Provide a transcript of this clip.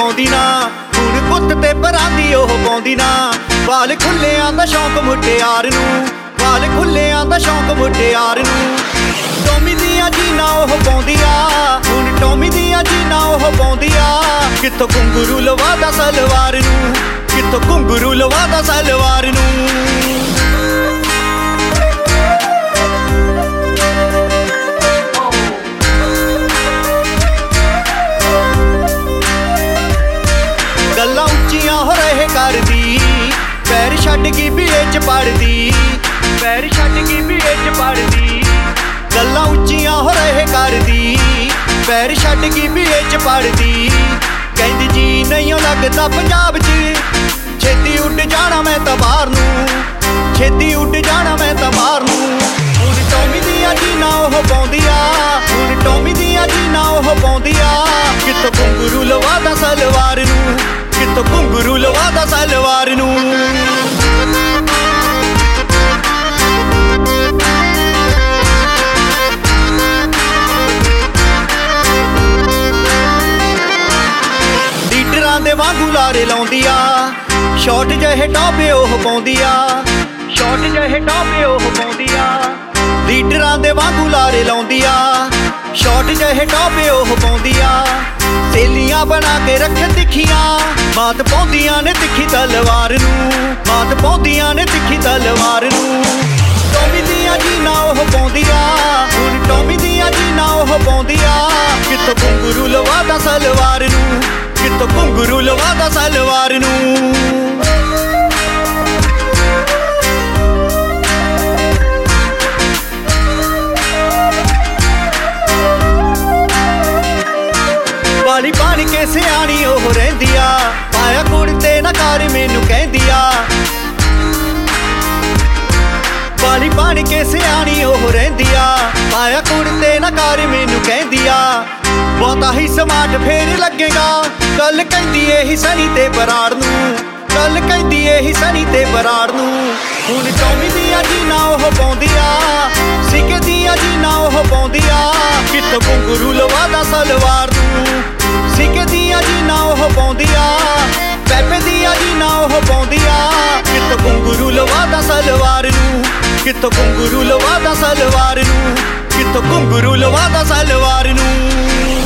ਪਾਉਂਦੀ ਨਾ, ਹੁਣ ਗੁੱਤ ਤੇ ਪਰਾਂਦੀ ਉਹ ਪਾਉਂਦੀ ਨਾ। ਵਾਲ ਖੁੱਲਿਆਂ ਦਾ ਸ਼ੌਂਕ ਮੁਟਿਆਰ ਨੂੰ, ਵਾਲ ਖੁੱਲਿਆਂ ਦਾ ਸ਼ੌਂਕ ਮੁਟਿਆਰ ਨੂੰ। ਟੋਮੀ ਦੀਆਂ ਜੀਨਾਂ ਉਹ ਪਾਉਂਦੀ ਆ, ਹੁਣ ਟੋਮੀ ਦੀਆਂ ਜੀਨਾਂ ਉਹ ਪਾਉਂਦੀ ਆ। ਕਿੱਥੋਂ ਘੁੰਗਰੂ ਲਵਾਦਾ ਸਲਵਾਰ ਨੂੰ, ਕਿੱਥੋਂ ਘੁੰਗਰੂ ਲਵਾਦਾ ਸਲਵਾਰ ਨੂੰ। ਗੱਲਾਂ ਉੱਚੀਆਂ ਹੋ ਰਹੇ ਕਰਦੀ, ਪੈਰ ਛੱਡ ਕੇ ਬੀਏ ਚ ਪੜਦੀ, ਪੈਰ ਛੱਡ ਕੇ ਬੀਏ ਚ ਪੜਦੀ। ਗੱਲਾਂ ਉੱਚੀਆਂ ਹੋ ਰਹੇ ਕਰਦੀ, ਪੈਰ ਛੱਡ ਕੇ ਬੀਏ ਚ ਪੜਦੀ। ਕਹਿੰਦੀ ਜੀ ਨਹੀਂ ਲੱਗਦਾ ਪੰਜਾਬ 'ਚ, ਛੇਤੀ ਉੱਡ ਜਾਣਾ ਮੈਂ ਤਾਂ ਬਾਹਰ ਨੂੰ, ਛੇਤੀ ਉੱਡ ਜਾਣਾ ਮੈਂ ਤਾਂ ਬਾਹਰ ਨੂੰ। ਹੁਣ ਟੋਮੀ ਦੀਆਂ ਜੀਨਾਂ ਉਹ ਪਾਉਂਦੀ ਆ, ਹੁਣ ਟੋਮੀ ਦੀਆਂ ਜੀਨਾਂ ਉਹ ਪਾਉਂਦੀ ਆ। ਕਿੱਥੋਂ ਘੁੰਗਰੂ ਲਵਾਦਾ ਸਲਵਾਰ ਨੂੰ, ਕਿੱਥੋਂ ਘੁੰਗਰੂ ਲਵਾਦਾ ਸਲਵਾਰ ਨੂੰ। ਲੀਡਰਾਂ ਦੇ ਵਾਂਗੂ ਲਾਰੇ ਲਾਉਂਦੀ ਆ, ਸ਼ਾਰਟ ਜਿਹੇ ਟੌਪੇ ਉਹ ਪਾਉਂਦੀ ਆ, ਸ਼ਾਰਟ ਜਿਹੇ ਟੌਪੇ ਉਹ ਪਾਉਂਦੀ ਆ। ਲੀਡਰਾਂ ਦੇ ਵਾਂਗੂ ਲਾਰੇ ਲਾਉਂਦੀ ਆ, ਸ਼ਾਰਟ ਜਿਹੇ ਟੌਪੇ ਉਹ ਪਾਉਂਦੀ ਆ। ਸੇਲੀਆਂ ਬਣਾ ਕੇ ਰੱਖ ਤਿੱਖੀਆਂ, ਮਾਤ ਪਾਉਂਦੀਆਂ ਨੇ ਤਿੱਖੀ ਤਲਵਾਰ ਨੂੰ, ਮਾਤ ਪਾਉਂਦੀਆਂ ਨੇ ਤਿੱਖੀ ਤਲਵਾਰ ਨੂੰ। ਟੋਮੀ ਦੀਆਂ ਜੀਨਾਂ ਉਹ ਪਾਉਂਦੀ ਆ, ਹੁਣ ਟੋਮੀ ਦੀਆਂ ਜੀਨਾਂ ਉਹ ਪਾਉਂਦੀ ਆ। ਕਿੱਥੋਂ ਘੁੰਗਰੂ ਲਵਾਦਾ ਸਲਵਾਰ ਨੂੰ, ਕਿੱਥੋਂ ਘੁੰਗਰੂ ਲਵਾਦਾ ਸਲਵਾਰ ਨੂੰ। ਵਾਲੀ ਬਣ ਕੇ ਸਿਆਣੀ ਉਹ ਰਹਿੰਦੀ ਆ, ਪਾਇਆ ਕੁੜਤੇ ਨਾ ਕਰ ਮੈਨੂੰ ਕਹਿੰਦੀ ਆ। ਵਾਲੀ ਬਣ ਕੇ ਸਿਆਣੀ ਉਹ ਰਹਿੰਦੀ ਆ, ਪਾਇਆ ਕੁੜਤੇ ਨਾ ਕਰ ਮੈਨੂੰ ਕਹਿੰਦੀ ਆ। ਬਹੁਤਾ ਹੀ ਸਮਾਰਟ ਫੇਰ ਲੱਗੇਗਾ, ਗੱਲ ਕਹਿੰਦੀ ਇਹੀ ਸਨੀ ਤੇ ਬਰਾੜ ਨੂੰ, ਗੱਲ ਕਹਿੰਦੀ ਇਹੀ ਸਨੀ ਤੇ ਬਰਾੜ ਨੂੰ। ਹੁਣ ਟੋਮੀ ਦੀਆਂ ਜੀਨਾਂ ਉਹ ਪਾਉਂਦੀ ਆ, ਸਿੱਕੇ ਦੀਆਂ ਜੀਨਾਂ ਉਹ ਪਾਉਂਦੀ ਆ। ਕਿੱਥੋਂ ਘੁੰਗਰੂ ਲਵਾਦਾ ਸਲਵਾਰ ਨੂੰ, ਸਿੱਕੇ ਦੀਆਂ ਜੀਨਾਂ ਉਹ ਪਾਉਂਦੀ ਆ। ਪੈਪੇ ਦੀਆਂ ਜੀਨਾਂ ਉਹ ਪਾਉਂਦੀ ਆ। ਕਿੱਥੋਂ ਘੁੰਗਰੂ ਲਵਾਦਾ ਸਲਵਾਰ ਨੂੰ, ਕਿੱਥੋਂ ਘੁੰਗਰੂ ਲਵਾਦਾ ਸਲਵਾਰ ਨੂੰ, ਕਿੱਥੋਂ ਘੁੰਗਰੂ ਲਵਾਦਾ ਸਲਵਾਰ ਨੂੰ।